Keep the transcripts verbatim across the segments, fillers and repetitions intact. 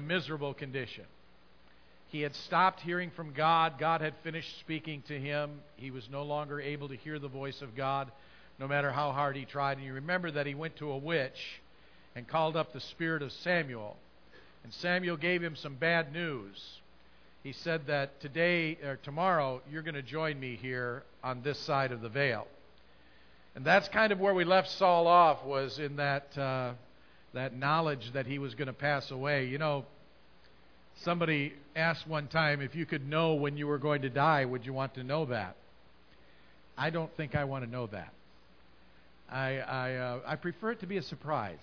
miserable condition. He had stopped hearing from God. God had finished speaking to him. He was no longer able to hear the voice of God, no matter how hard he tried. And you remember that he went to a witch and called up the spirit of Samuel. And Samuel gave him some bad news. He said that today or tomorrow you're going to join me here on this side of the veil. And that's kind of where we left Saul off, was in that uh, that knowledge that he was going to pass away. You know, somebody asked one time, if you could know when you were going to die, would you want to know that? I don't think I want to know that. I I, uh, I prefer it to be a surprise.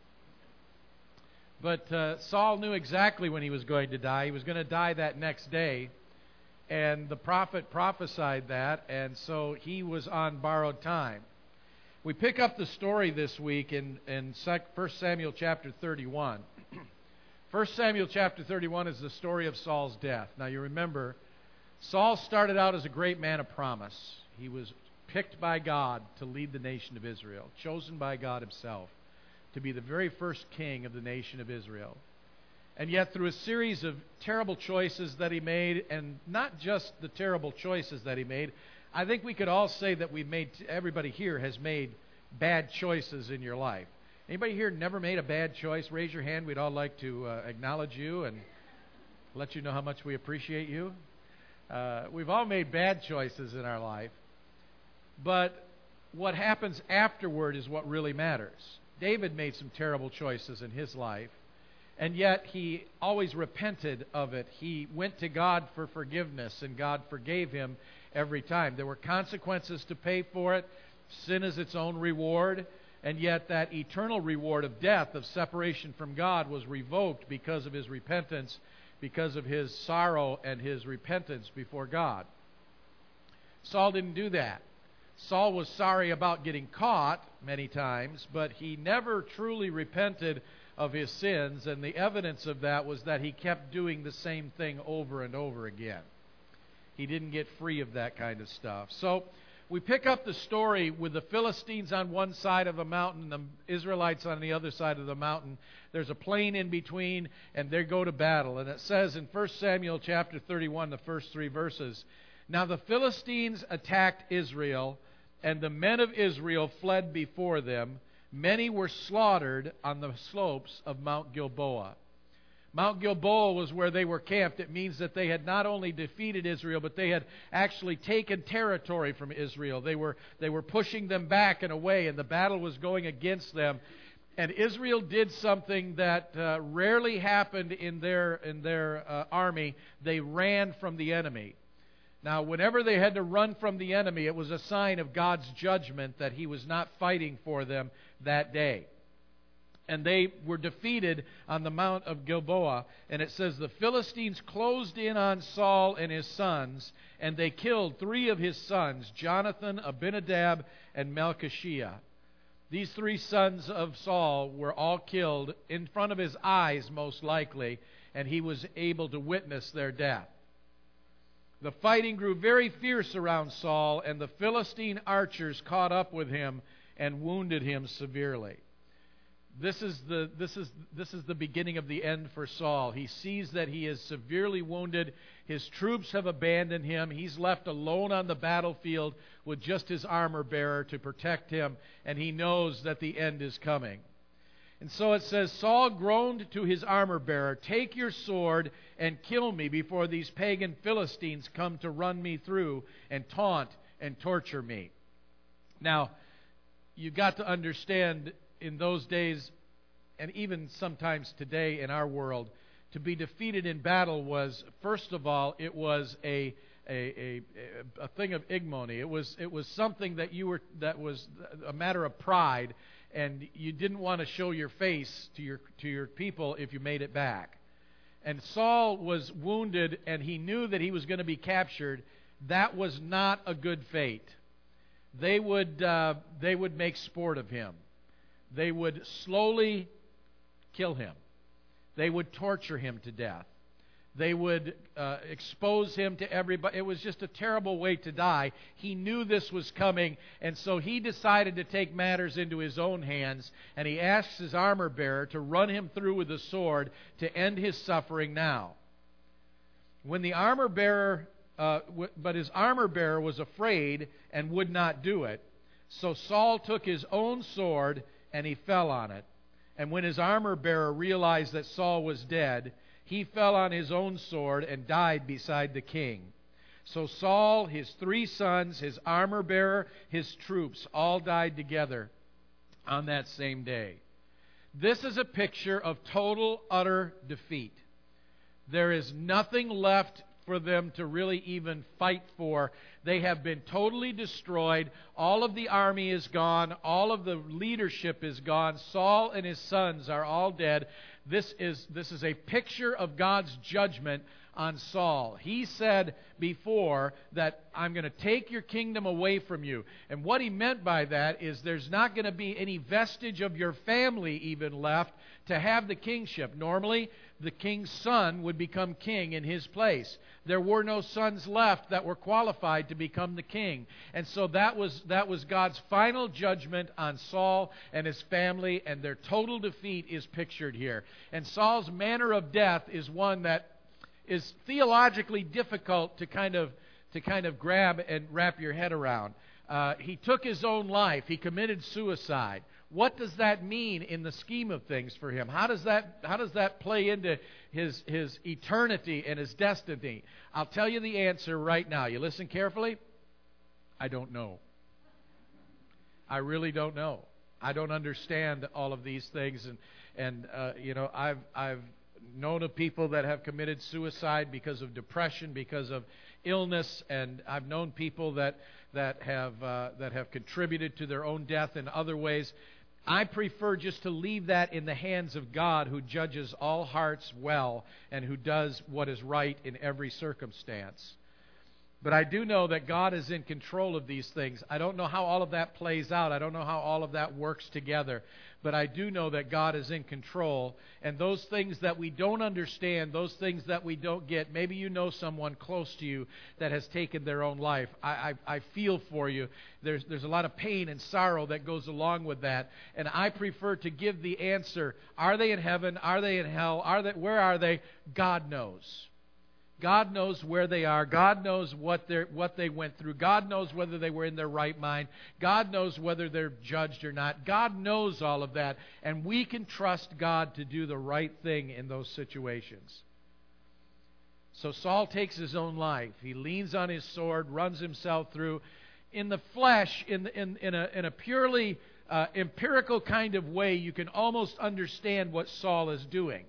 But uh, Saul knew exactly when he was going to die. He was going to die that next day. And the prophet prophesied that, and so he was on borrowed time. We pick up the story this week in, in First Samuel chapter thirty-one. First Samuel chapter thirty-one is the story of Saul's death. Now you remember, Saul started out as a great man of promise. He was picked by God to lead the nation of Israel, chosen by God himself to be the very first king of the nation of Israel. And yet through a series of terrible choices that he made, and not just the terrible choices that he made, I think we could all say that we've made, everybody here has made bad choices in your life. Anybody here never made a bad choice? Raise your hand. We'd all like to uh, acknowledge you and let you know how much we appreciate you. Uh, we've all made bad choices in our life. But what happens afterward is what really matters. David made some terrible choices in his life, and yet he always repented of it. He went to God for forgiveness, and God forgave him every time. There were consequences to pay for it. Sin is its own reward, and yet that eternal reward of death, of separation from God, was revoked because of his repentance, because of his sorrow and his repentance before God. Saul didn't do that. Saul was sorry about getting caught many times, but he never truly repented of his sins, and the evidence of that was that he kept doing the same thing over and over again. He didn't get free of that kind of stuff. So we pick up the story with the Philistines on one side of the mountain, the Israelites on the other side of the mountain. There's a plain in between, and they go to battle. And it says in First Samuel chapter thirty-one, the first three verses, "Now the Philistines attacked Israel, and the men of Israel fled before them. Many were slaughtered on the slopes of Mount Gilboa." Mount Gilboa was where they were camped. It means that they had not only defeated Israel, but they had actually taken territory from Israel. They were, they were pushing them back and away, and the battle was going against them. And Israel did something that uh, rarely happened in their, in their uh, army. They ran from the enemy. Now, whenever they had to run from the enemy, it was a sign of God's judgment that he was not fighting for them that day. And they were defeated on the Mount of Gilboa. And it says, "The Philistines closed in on Saul and his sons, and they killed three of his sons, Jonathan, Abinadab, and Melchishua." These three sons of Saul were all killed in front of his eyes, most likely, and he was able to witness their death. The fighting grew very fierce around Saul, and the Philistine archers caught up with him and wounded him severely. This is the this is this is the beginning of the end for Saul. He sees that he is severely wounded. His troops have abandoned him. He's left alone on the battlefield with just his armor bearer to protect him, and he knows that the end is coming. And so it says, "Saul groaned to his armor bearer, 'Take your sword and kill me before these pagan Philistines come to run me through and taunt and torture me.'" Now, you've got to understand, in those days, and even sometimes today in our world, to be defeated in battle was, first of all, it was a a, a, a thing of ignominy. It was it was something that you were that was a matter of pride, and you didn't want to show your face to your to your people if you made it back. And Saul was wounded, and he knew that he was going to be captured. That was not a good fate. They would uh, they would make sport of him. They would slowly kill him. They would torture him to death. They would uh, expose him to everybody. It was just a terrible way to die. He knew this was coming, and so he decided to take matters into his own hands, and he asks his armor bearer to run him through with a sword to end his suffering now. When the armor bearer, uh, w- but his armor bearer was afraid and would not do it, so Saul took his own sword and he fell on it. And when his armor bearer realized that Saul was dead, he fell on his own sword and died beside the king. So Saul, his three sons, his armor bearer, his troops, all died together on that same day. This is a picture of total, utter defeat. There is nothing left for them to really even fight for. They have been totally destroyed. All of the army is gone. All of the leadership is gone. Saul and his sons are all dead. This is, this is a picture of God's judgment on Saul. He said before that, I'm going to take your kingdom away from you. And what he meant by that is there's not going to be any vestige of your family even left to have the kingship. Normally, the king's son would become king in his place. There were no sons left that were qualified to become the king. And so that was that was God's final judgment on Saul and his family, and their total defeat is pictured here. And Saul's manner of death is one that is theologically difficult to kind of to kind of grab and wrap your head around. Uh, he took his own life. He committed suicide. What does that mean in the scheme of things for him? How does that how does that play into his his eternity and his destiny? I'll tell you the answer right now. You listen carefully. I don't know. I really don't know. I don't understand all of these things, and and uh, you know I've I've known of people that have committed suicide because of depression, because of illness, and I've known people that that have uh, that have contributed to their own death in other ways. I prefer just to leave that in the hands of God, who judges all hearts well and who does what is right in every circumstance. But I do know that God is in control of these things. I don't know how all of that plays out. I don't know how all of that works together. But I do know that God is in control. And those things that we don't understand, those things that we don't get, maybe you know someone close to you that has taken their own life. I, I, I feel for you. There's, there's a lot of pain and sorrow that goes along with that. And I prefer to give the answer, are they in heaven? Are they in hell? Are they, where are they? God knows. God knows where they are. God knows what they what they went through. God knows whether they were in their right mind. God knows whether they're judged or not. God knows all of that, and we can trust God to do the right thing in those situations. So Saul takes his own life. He leans on his sword, runs himself through. In the flesh, in, in, in, a, in a purely uh, empirical kind of way, you can almost understand what Saul is doing.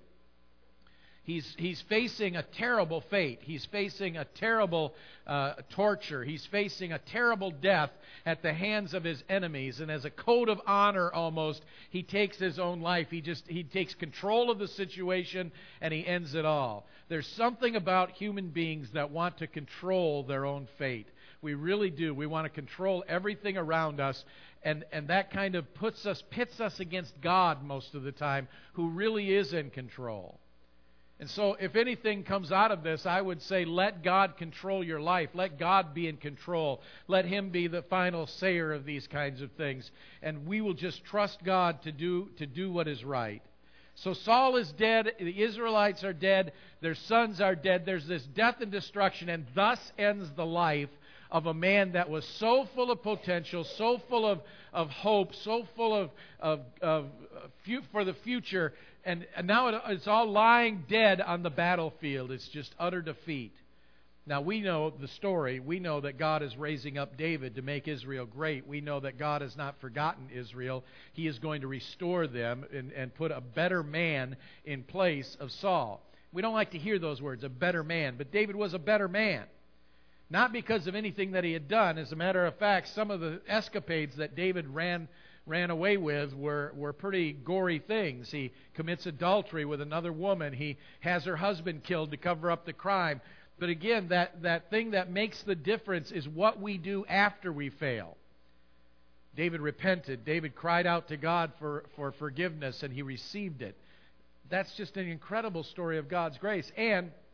He's, he's facing a terrible fate. He's facing a terrible uh, torture. He's facing a terrible death at the hands of his enemies. And as a code of honor almost, he takes his own life. He just he takes control of the situation and he ends it all. There's something about human beings that want to control their own fate. We really do. We want to control everything around us. And, and that kind of puts us, pits us against God most of the time, who really is in control. And so if anything comes out of this, I would say let God control your life. Let God be in control. Let Him be the final sayer of these kinds of things. And we will just trust God to do, to do what is right. So Saul is dead. The Israelites are dead. Their sons are dead. There's this death and destruction. And thus ends the life of a man that was so full of potential, so full of, of hope, so full of, of, of for the future. And now it's all lying dead on the battlefield. It's just utter defeat. Now we know the story. We know that God is raising up David to make Israel great. We know that God has not forgotten Israel. He is going to restore them and, and put a better man in place of Saul. We don't like to hear those words, a better man. But David was a better man. Not because of anything that he had done. As a matter of fact, some of the escapades that David ran ran away with were, were pretty gory things. He commits adultery with another woman. He has her husband killed to cover up the crime. But again, that, that thing that makes the difference is what we do after we fail. David repented. David cried out to God for, for forgiveness, and he received it. That's just an incredible story of God's grace. And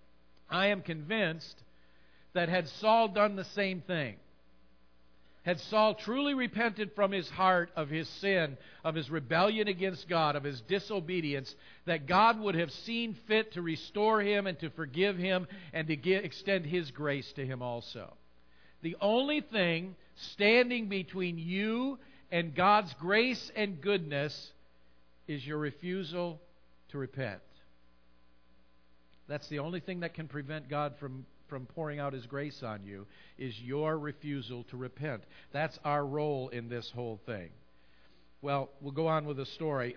I am convinced that had Saul done the same thing, had Saul truly repented from his heart of his sin, of his rebellion against God, of his disobedience, that God would have seen fit to restore him and to forgive him and to give, extend His grace to him also. The only thing standing between you and God's grace and goodness is your refusal to repent. That's the only thing that can prevent God from, from pouring out His grace on you, is your refusal to repent. That's our role in this whole thing. Well, we'll go on with the story.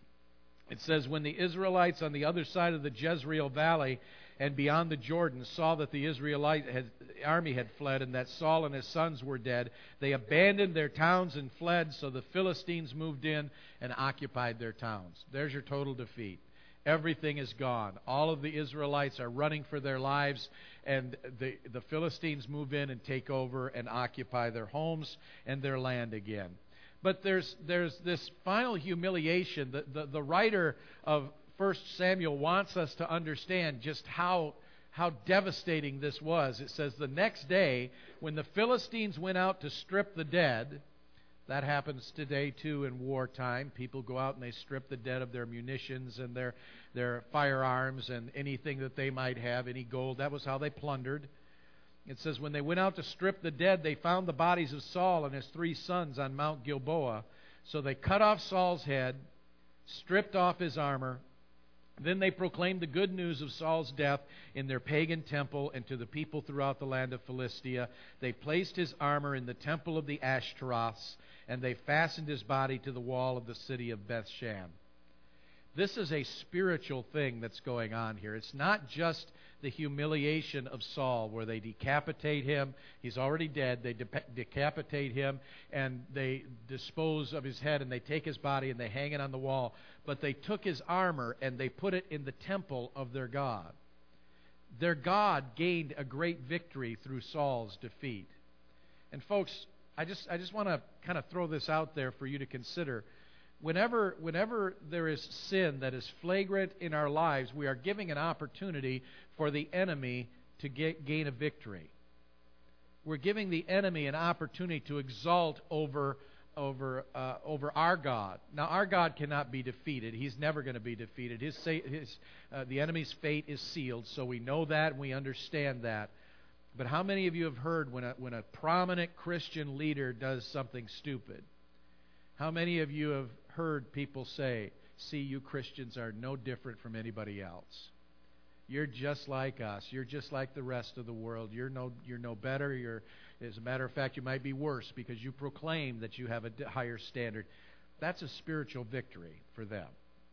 It says, when the Israelites on the other side of the Jezreel Valley and beyond the Jordan saw that the Israelite had, army had fled and that Saul and his sons were dead, they abandoned their towns and fled, so the Philistines moved in and occupied their towns. There's your total defeat. Everything is gone. All of the Israelites are running for their lives, and the, the Philistines move in and take over and occupy their homes and their land again. But there's there's this final humiliation. The, the, the writer of First Samuel wants us to understand just how how devastating this was. It says, the next day, when the Philistines went out to strip the dead, that happens today too in wartime. People go out and they strip the dead of their munitions and their their firearms and anything that they might have, any gold. That was how they plundered. It says, when they went out to strip the dead, they found the bodies of Saul and his three sons on Mount Gilboa. So they cut off Saul's head, stripped off his armor. Then they proclaimed the good news of Saul's death in their pagan temple and to the people throughout the land of Philistia. They placed his armor in the temple of the Ashtaroths, and they fastened his body to the wall of the city of Bethshan. This is a spiritual thing that's going on here. It's not just the humiliation of Saul, where they decapitate him. He's already dead. They de- decapitate him, and they dispose of his head, and they take his body, and they hang it on the wall. But they took his armor, and they put it in the temple of their God. Their God gained a great victory through Saul's defeat. And folks, I just I just want to kind of throw this out there for you to consider. Whenever, whenever there is sin that is flagrant in our lives, we are giving an opportunity for the enemy to get, gain a victory. We're giving the enemy an opportunity to exalt over, over, uh, over our God. Now, our God cannot be defeated. He's never going to be defeated. His, his, uh, the enemy's fate is sealed, so we know that and we understand that. But how many of you have heard when a, when a prominent Christian leader does something stupid? How many of you have heard people say, see, you Christians are no different from anybody else. You're just like us. You're just like the rest of the world. You're no you're no better. You're, as a matter of fact, you might be worse because you proclaim that you have a higher standard. That's a spiritual victory for them.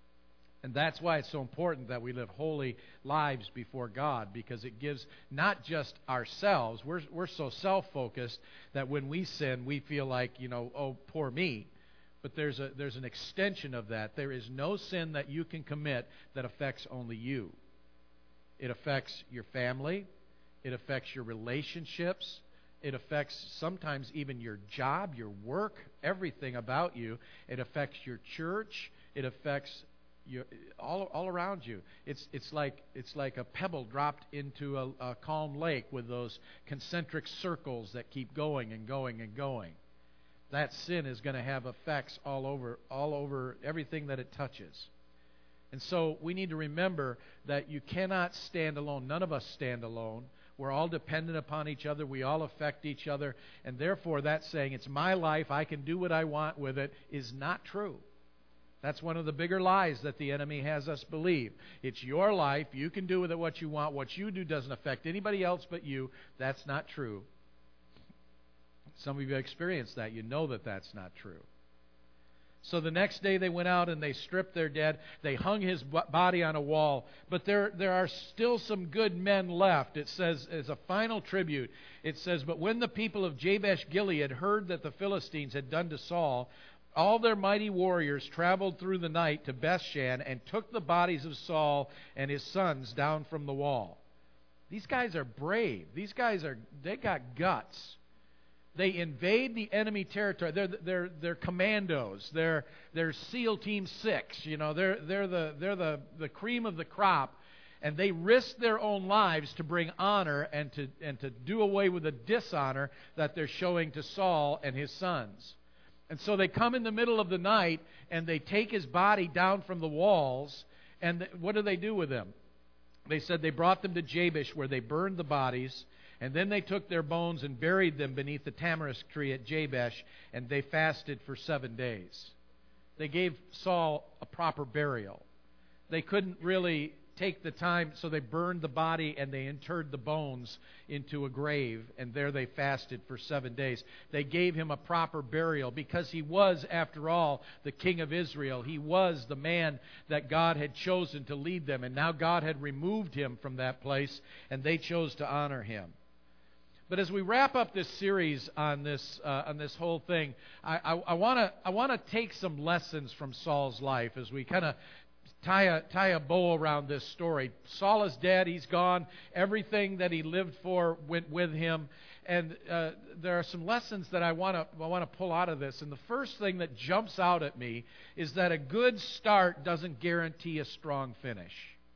And that's why it's so important that we live holy lives before God, because it gives not just ourselves. We're we're so self-focused that when we sin, we feel like, you know, oh, poor me. But there's a there's an extension of that. There is no sin that you can commit that affects only you. It affects your family. It affects your relationships. It affects sometimes even your job, your work, everything about you. It affects your church. It affects your, all all around you. It's it's like it's like a pebble dropped into a, a calm lake with those concentric circles that keep going and going and going. That sin is going to have effects all over all over everything that it touches. And so we need to remember that you cannot stand alone. None of us stand alone. We're all dependent upon each other. We all affect each other. And therefore, that saying, it's my life, I can do what I want with it, is not true. That's one of the bigger lies that the enemy has us believe. It's your life. You can do with it what you want. What you do doesn't affect anybody else but you. That's not true. Some of you have experienced that. You know that that's not true. So the next day they went out and they stripped their dead. They hung his body on a wall. But there, there are still some good men left. It says, as a final tribute, it says, but when the people of Jabesh Gilead heard that the Philistines had done to Saul, all their mighty warriors traveled through the night to Bethshan and took the bodies of Saul and his sons down from the wall. These guys are brave. These guys are, they got guts. They invade the enemy territory. They're they're they're commandos. They're they're SEAL Team Six. You know, they're they're the they're the, the cream of the crop, And they risk their own lives to bring honor and to, and to do away with the dishonor that they're showing to Saul and his sons. And so they come in the middle of the night and they take his body down from the walls. And th- what do they do with him? They said they brought them to Jabesh, where they burned the bodies. And then they took their bones and buried them beneath the tamarisk tree at Jabesh. And they fasted for seven days. They gave Saul a proper burial. They couldn't really take the time, so they burned the body and they interred the bones into a grave, and there they fasted for seven days. They gave him a proper burial because he was, after all, the king of Israel. He was the man that God had chosen to lead them, and now God had removed him from that place, and they chose to honor him. But as we wrap up this series on this uh, on this whole thing, I want to I want to take some lessons from Saul's life as we kind of tie a tie a bow around this story. Saul is dead; he's gone. Everything that he lived for went with him, and uh, there are some lessons that I want to I want to pull out of this. And the first thing that jumps out at me is that a good start doesn't guarantee a strong finish.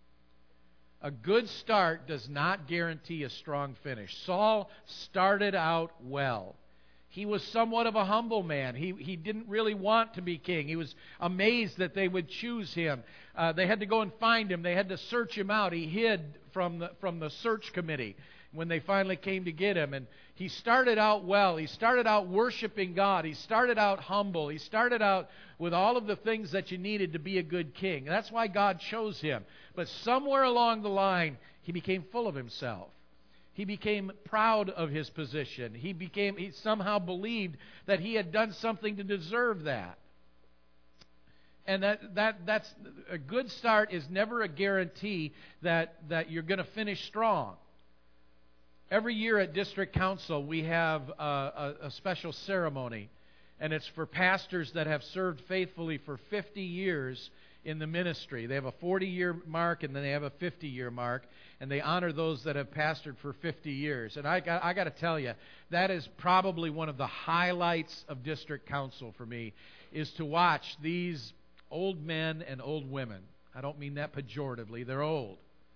A good start does not guarantee a strong finish. Saul started out well. He was somewhat of a humble man. He he didn't really want to be king. He was amazed that they would choose him. Uh, they had to go and find him. They had to search him out. He hid from the from the search committee when they finally came to get him. And he started out well. He started out worshiping God. He started out humble. He started out with all of the things that you needed to be a good king. That's why God chose him. But somewhere along the line, he became full of himself. He became proud of his position. He became he somehow believed that he had done something to deserve that. And that, that that's a good start is never a guarantee that, that you're going to finish strong. Every year at District Council, we have a, a, a special ceremony, and it's for pastors that have served faithfully for fifty years in the ministry. They have a forty-year mark, and then they have a fifty-year mark, and they honor those that have pastored for fifty years. And I got, I got to tell you, that is probably one of the highlights of District Council for me, is to watch these old men and old women. I don't mean that pejoratively. They're old.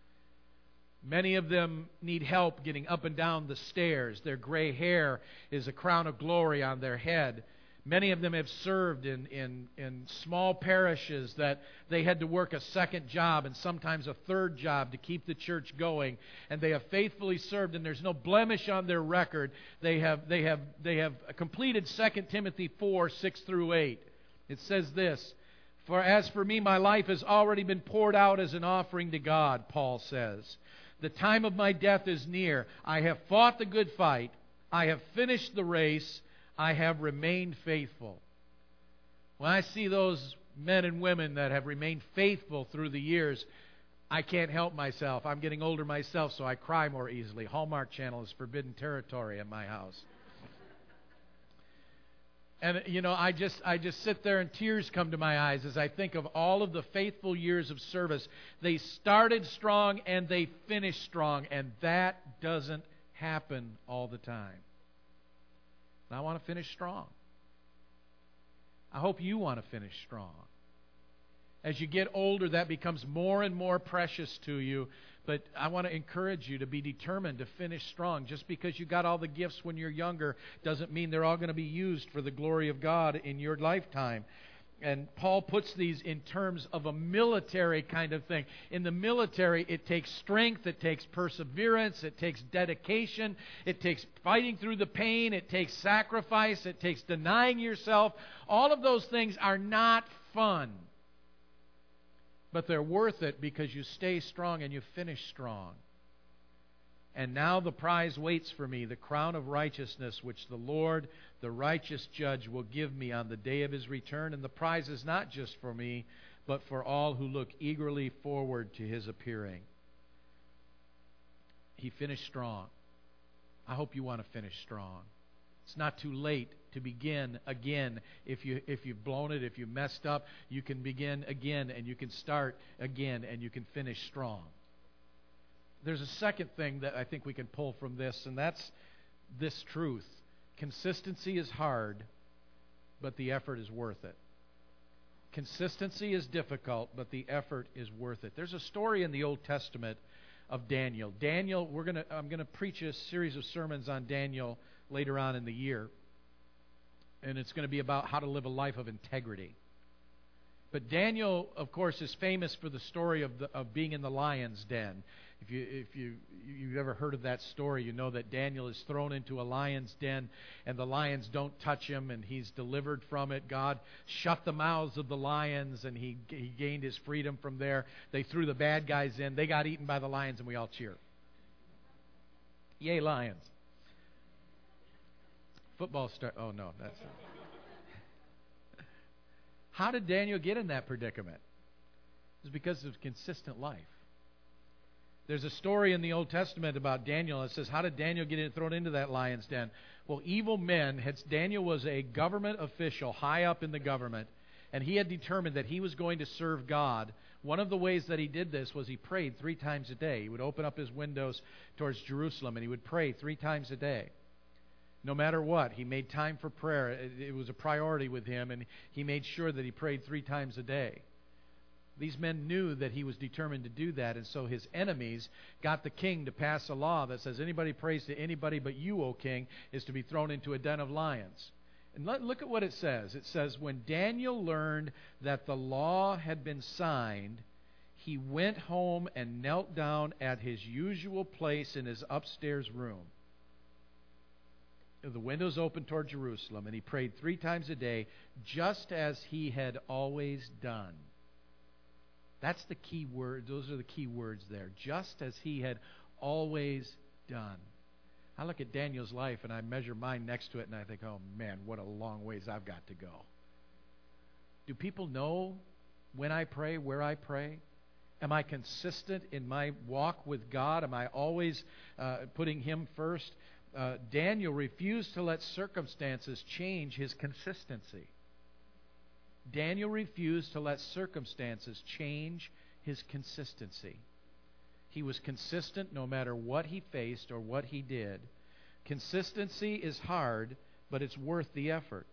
Many of them need help getting up and down the stairs. Their gray hair is a crown of glory on their head. Many of them have served in, in, in small parishes that they had to work a second job and sometimes a third job to keep the church going. And they have faithfully served, and there's no blemish on their record. They have, they have, they have completed Second Timothy four, six through eight. It says this, "For as for me, my life has already been poured out as an offering to God," Paul says. "The time of my death is near. I have fought the good fight. I have finished the race. I have remained faithful." When I see those men and women that have remained faithful through the years, I can't help myself. I'm getting older myself, so I cry more easily. Hallmark Channel is forbidden territory in my house. And, you know, I just I just sit there and tears come to my eyes as I think of all of the faithful years of service. They started strong and they finished strong, and that doesn't happen all the time. And I want to finish strong. I hope you want to finish strong. As you get older, that becomes more and more precious to you. But I want to encourage you to be determined to finish strong. Just because you got all the gifts when you're younger doesn't mean they're all going to be used for the glory of God in your lifetime. And Paul puts these in terms of a military kind of thing. In the military, it takes strength, it takes perseverance, it takes dedication, it takes fighting through the pain, it takes sacrifice, it takes denying yourself. All of those things are not fun. But they're worth it because you stay strong and you finish strong. "And now the prize waits for me, the crown of righteousness, which the Lord, the righteous judge, will give me on the day of his return. And the prize is not just for me, but for all who look eagerly forward to his appearing." He finished strong. I hope you want to finish strong. It's not too late to begin again. If you if you've blown it, if you messed up, you can begin again, and you can start again, and you can finish strong. There's a second thing that I think we can pull from this, and that's this truth. Consistency is hard, but the effort is worth it. Consistency is difficult, but the effort is worth it. There's a story in the Old Testament of Daniel. Daniel, we're gonna I'm gonna preach a series of sermons on Daniel later on in the year, and it's going to be about how to live a life of integrity. But Daniel, of course, is famous for the story of the, of being in the lion's den. If you if you you've ever heard of that story, you know that Daniel is thrown into a lion's den, and the lions don't touch him, and he's delivered from it. God shut the mouths of the lions, and he he gained his freedom from there. They threw the bad guys in. They got eaten by the lions, and we all cheer. Yay, lions! Football star. Oh no, that's. How did Daniel get in that predicament? It's because of consistent life. There's a story in the Old Testament about Daniel that says, how did Daniel get in, thrown into that lion's den? Well, evil men had, Daniel was a government official high up in the government, and he had determined that he was going to serve God. One of the ways that he did this was he prayed three times a day. He would open up his windows towards Jerusalem, and he would pray three times a day. No matter what, he made time for prayer. It, it was a priority with him, and he made sure that he prayed three times a day. These men knew that he was determined to do that, and so his enemies got the king to pass a law that says anybody prays to anybody but you, O king, is to be thrown into a den of lions. And let, look at what it says. It says, when Daniel learned that the law had been signed, he went home and knelt down at his usual place in his upstairs room. The windows open toward Jerusalem, and he prayed three times a day, just as he had always done. That's the key word. Those are the key words there. Just as he had always done. I look at Daniel's life and I measure mine next to it and I think, oh man, what a long ways I've got to go. Do people know when I pray, where I pray? Am I consistent in my walk with God? Am I always uh, putting Him first? Uh, Daniel refused to let circumstances change his consistency. Daniel refused to let circumstances change his consistency. He was consistent no matter what he faced or what he did. Consistency is hard, but it's worth the effort.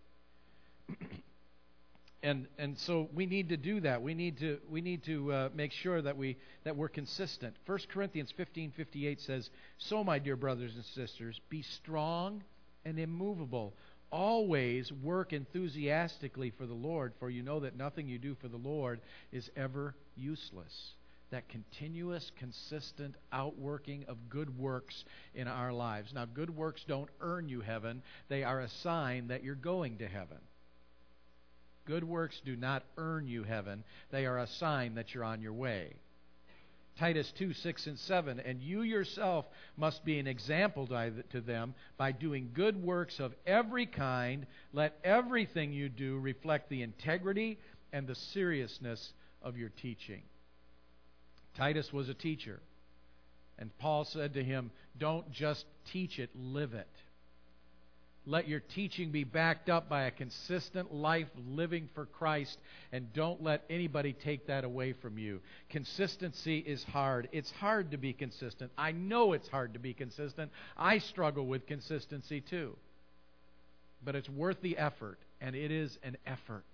and and so we need to do that. We need to we need to uh, make sure that we that we're consistent. First Corinthians fifteen fifty-eight says, "So, my dear brothers and sisters, be strong and immovable. Always work enthusiastically for the Lord, for you know that nothing you do for the Lord is ever useless." That continuous, consistent outworking of good works in our lives. Now, good works don't earn you heaven. They are a sign that you're going to heaven. Good works do not earn you heaven. They are a sign that you're on your way. Titus two, six and seven, "And you yourself must be an example to them by doing good works of every kind. Let everything you do reflect the integrity and the seriousness of your teaching." Titus was a teacher, and Paul said to him, don't just teach it, live it. Let your teaching be backed up by a consistent life living for Christ, and don't let anybody take that away from you. Consistency is hard. It's hard to be consistent. I know it's hard to be consistent. I struggle with consistency too. But it's worth the effort, and it is an effort.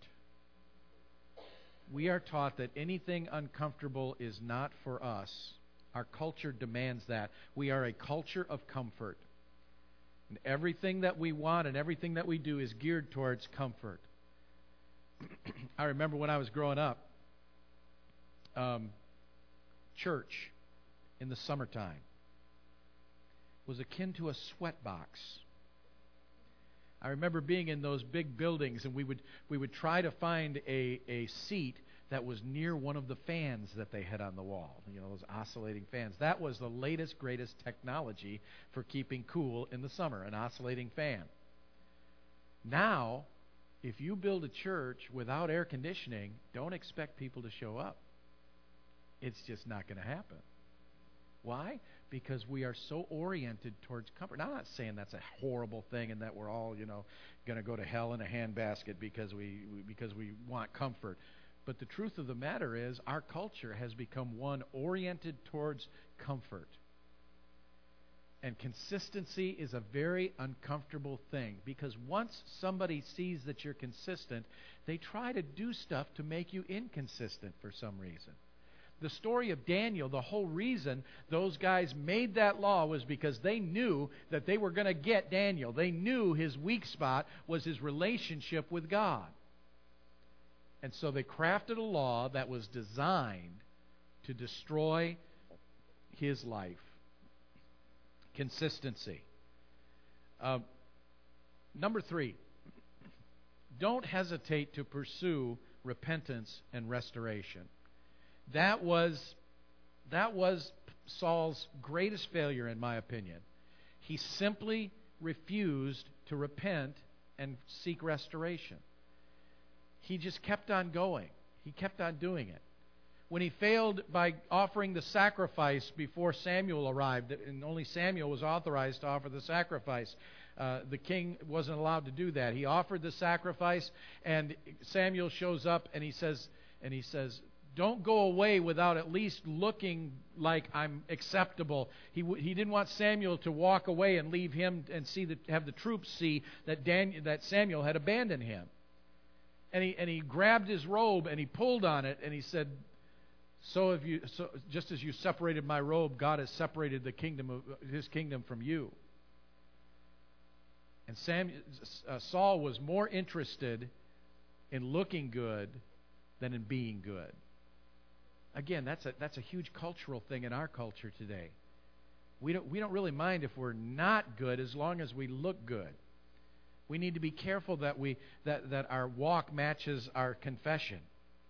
We are taught that anything uncomfortable is not for us. Our culture demands that. We are a culture of comfort. And everything that we want and everything that we do is geared towards comfort. I remember when I was growing up, um, church in the summertime was akin to a sweat box. I remember being in those big buildings, and we would we would try to find a, a seat that was near one of the fans that they had on the wall, you know, those oscillating fans. That was the latest, greatest technology for keeping cool in the summer, an oscillating fan. Now, if you build a church without air conditioning, don't expect people to show up. It's just not going to happen. Why? Because we are so oriented towards comfort. Now, I'm not saying that's a horrible thing and that we're all, you know, going to go to hell in a handbasket because we because we want comfort. But the truth of the matter is, our culture has become one oriented towards comfort. And consistency is a very uncomfortable thing, because once somebody sees that you're consistent, they try to do stuff to make you inconsistent for some reason. The story of Daniel, the whole reason those guys made that law was because they knew that they were going to get Daniel. They knew his weak spot was his relationship with God. And so they crafted a law that was designed to destroy his life. Consistency. Uh, number three, don't hesitate to pursue repentance and restoration. That was, that was Saul's greatest failure, in my opinion. He simply refused to repent and seek restoration. He just kept on going. He kept on doing it. When he failed by offering the sacrifice before Samuel arrived, and only Samuel was authorized to offer the sacrifice, uh, the king wasn't allowed to do that. He offered the sacrifice, and Samuel shows up, and he says, and he says, "Don't go away without at least looking like I'm acceptable." He w- he didn't want Samuel to walk away and leave him and see the, have the troops see that Daniel, that Samuel had abandoned him. And he and he grabbed his robe and he pulled on it and he said, "So if you, so just as you separated my robe, God has separated the kingdom of His kingdom from you." And Sam, uh, Saul was more interested in looking good than in being good. Again, that's a that's a huge cultural thing in our culture today. We don't we don't really mind if we're not good as long as we look good. We need to be careful that we that, that our walk matches our confession.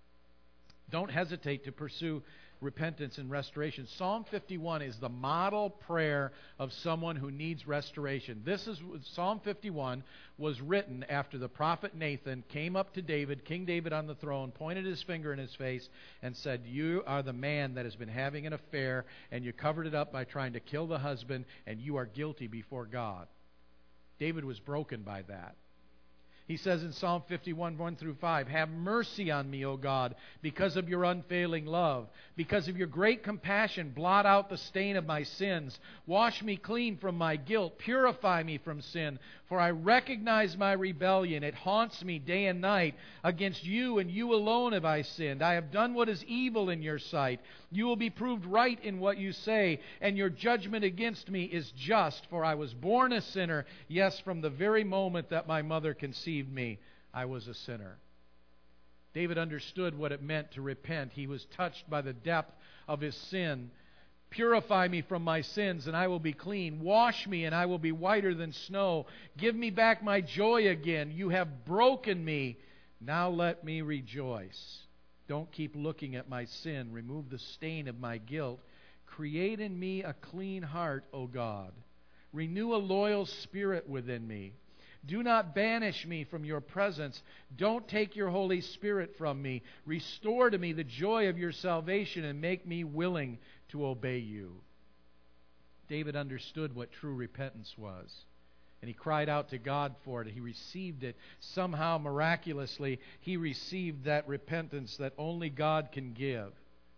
Don't hesitate to pursue repentance and restoration. Psalm fifty-one is the model prayer of someone who needs restoration. This is Psalm fifty-one was written after the prophet Nathan came up to David, King David on the throne, pointed his finger in his face and said, "You are the man that has been having an affair, and you covered it up by trying to kill the husband, and you are guilty before God." David was broken by that. He says in Psalm fifty-one, one through five, "Have mercy on me, O God, because of your unfailing love. Because of your great compassion, blot out the stain of my sins. Wash me clean from my guilt. Purify me from sin. For I recognize my rebellion. It haunts me day and night. Against you and you alone have I sinned. I have done what is evil in your sight. You will be proved right in what you say, and your judgment against me is just. For I was born a sinner. Yes, from the very moment that my mother conceived me, I was a sinner." David understood what it meant to repent. He was touched by the depth of his sin. "Purify me from my sins, and I will be clean. Wash me, and I will be whiter than snow. Give me back my joy again. You have broken me. Now let me rejoice. Don't keep looking at my sin. Remove the stain of my guilt. Create in me a clean heart, O God. Renew a loyal spirit within me. Do not banish me from your presence. Don't take your Holy Spirit from me. Restore to me the joy of your salvation and make me willing to obey you." David understood what true repentance was, and he cried out to God for it. He received it. Somehow, miraculously, he received that repentance that only God can give.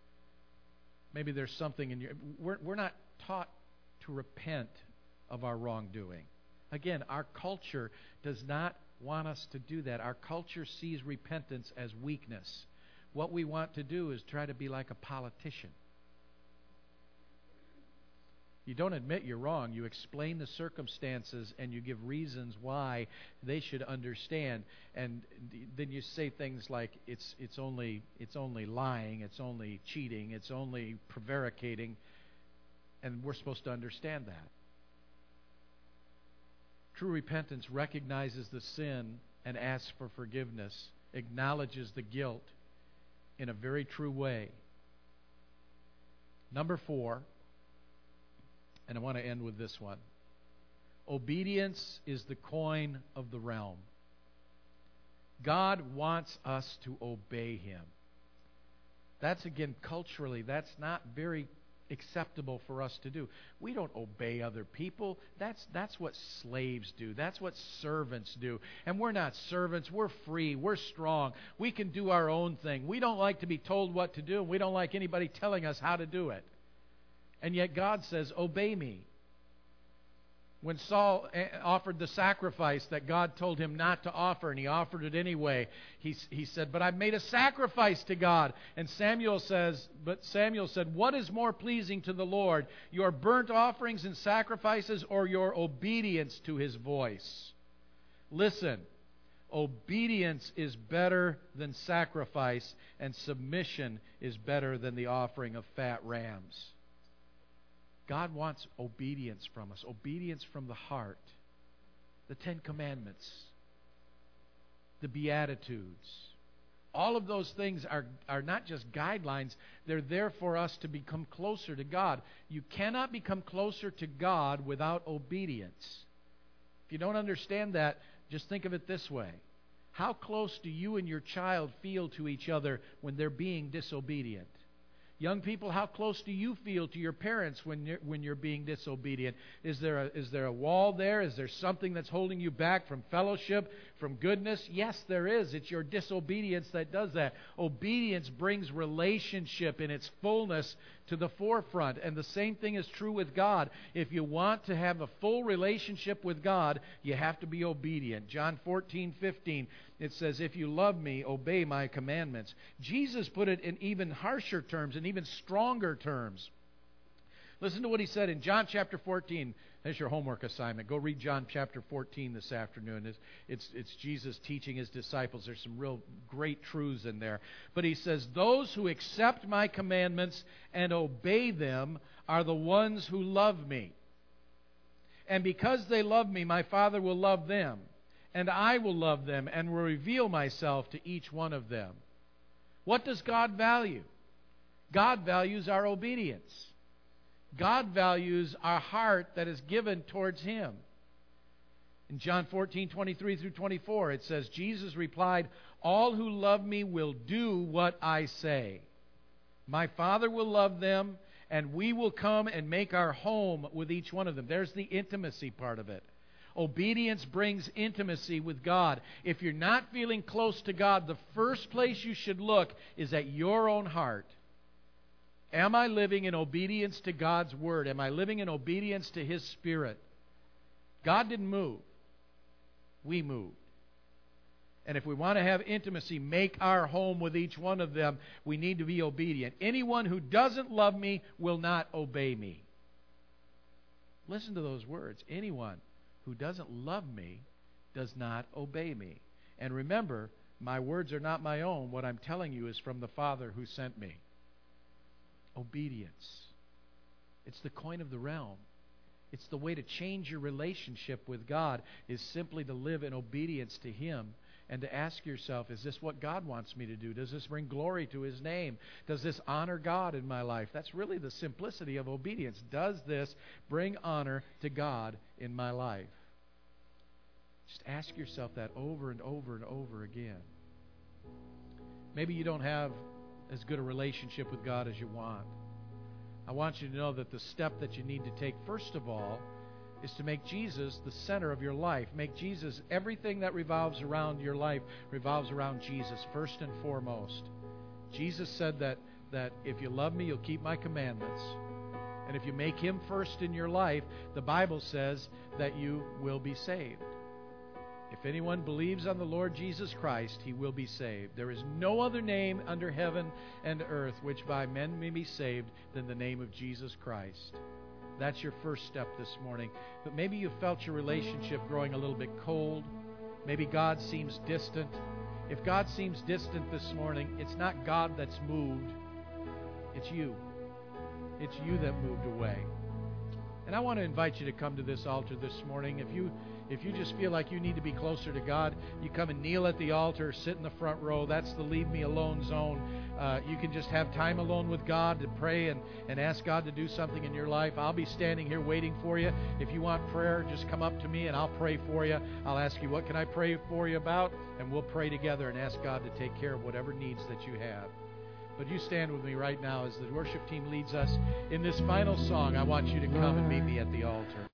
Maybe there's something in your... We're, we're not taught to repent of our wrongdoing. Again, our culture does not want us to do that. Our culture sees repentance as weakness. What we want to do is try to be like a politician. You don't admit you're wrong. You explain the circumstances and you give reasons why they should understand. And then you say things like it's it's only it's only lying, it's only cheating, it's only prevaricating, and we're supposed to understand that. True repentance recognizes the sin and asks for forgiveness, acknowledges the guilt in a very true way. Number four, and I want to end with this one. Obedience is the coin of the realm. God wants us to obey Him. That's, again, culturally, that's not very acceptable for us to do. We don't obey other people. That's that's what slaves do. That's what servants do. And we're not servants. We're free. We're strong. We can do our own thing. We don't like to be told what to do, and we don't like anybody telling us how to do it. And yet God says, "Obey me." When Saul offered the sacrifice that God told him not to offer, and he offered it anyway, he, he said, "But I've made a sacrifice to God." And Samuel says, but Samuel said, "What is more pleasing to the Lord, your burnt offerings and sacrifices, or your obedience to His voice?" Listen, obedience is better than sacrifice, and submission is better than the offering of fat rams. God wants obedience from us, obedience from the heart. The Ten Commandments, the Beatitudes, all of those things are, are not just guidelines, they're there for us to become closer to God. You cannot become closer to God without obedience. If you don't understand that, just think of it this way. How close do you and your child feel to each other when they're being disobedient? Young people, how close do you feel to your parents when you're, when you're being disobedient? Is there a, is there a wall there? Is there something that's holding you back from fellowship, from goodness? Yes, there is. It's your disobedience that does that. Obedience brings relationship in its fullness to the forefront. And the same thing is true with God. If you want to have a full relationship with God, you have to be obedient. John fourteen fifteen, it says, "If you love me, obey my commandments." Jesus put it in even harsher terms, in even stronger terms. Listen to what He said in John chapter fourteen. There's your homework assignment. Go read John chapter fourteen this afternoon. It's, it's, it's Jesus teaching His disciples. There's some real great truths in there. But He says, "Those who accept my commandments and obey them are the ones who love me. And because they love me, my Father will love them. And I will love them and will reveal myself to each one of them." What does God value? God values our obedience. God values our heart that is given towards Him. In John fourteen twenty-three through twenty-four, it says, Jesus replied, "All who love me will do what I say. My Father will love them, and we will come and make our home with each one of them." There's the intimacy part of it. Obedience brings intimacy with God. If you're not feeling close to God, the first place you should look is at your own heart. Am I living in obedience to God's Word? Am I living in obedience to His Spirit? God didn't move. We moved. And if we want to have intimacy, make our home with each one of them, we need to be obedient. Anyone who doesn't love me will not obey me. Listen to those words. Anyone who doesn't love me does not obey me. And remember, my words are not my own. What I'm telling you is from the Father who sent me. Obedience. It's the coin of the realm. It's the way to change your relationship with God, is simply to live in obedience to Him and to ask yourself, is this what God wants me to do? Does this bring glory to His name? Does this honor God in my life? That's really the simplicity of obedience. Does this bring honor to God in my life? Just ask yourself that over and over and over again. Maybe you don't have as good a relationship with God as you want. I want you to know that the step that you need to take, first of all, is to make Jesus the center of your life. Make Jesus, everything that revolves around your life revolves around Jesus first and foremost. Jesus said that, that if you love me, you'll keep my commandments. And if you make Him first in your life, the Bible says that you will be saved. If anyone believes on the Lord Jesus Christ, he will be saved. There is no other name under heaven and earth which by men may be saved than the name of Jesus Christ. That's your first step this morning. But maybe you felt your relationship growing a little bit cold. Maybe God seems distant. If God seems distant this morning, it's not God that's moved. It's you. It's you that moved away. And I want to invite you to come to this altar this morning. If you if you just feel like you need to be closer to God, you come and kneel at the altar, sit in the front row. That's the Leave Me Alone zone. Uh, you can just have time alone with God to pray and, and ask God to do something in your life. I'll be standing here waiting for you. If you want prayer, just come up to me and I'll pray for you. I'll ask you, what can I pray for you about? And we'll pray together and ask God to take care of whatever needs that you have. But you stand with me right now as the worship team leads us in this final song. I want you to come and meet me at the altar.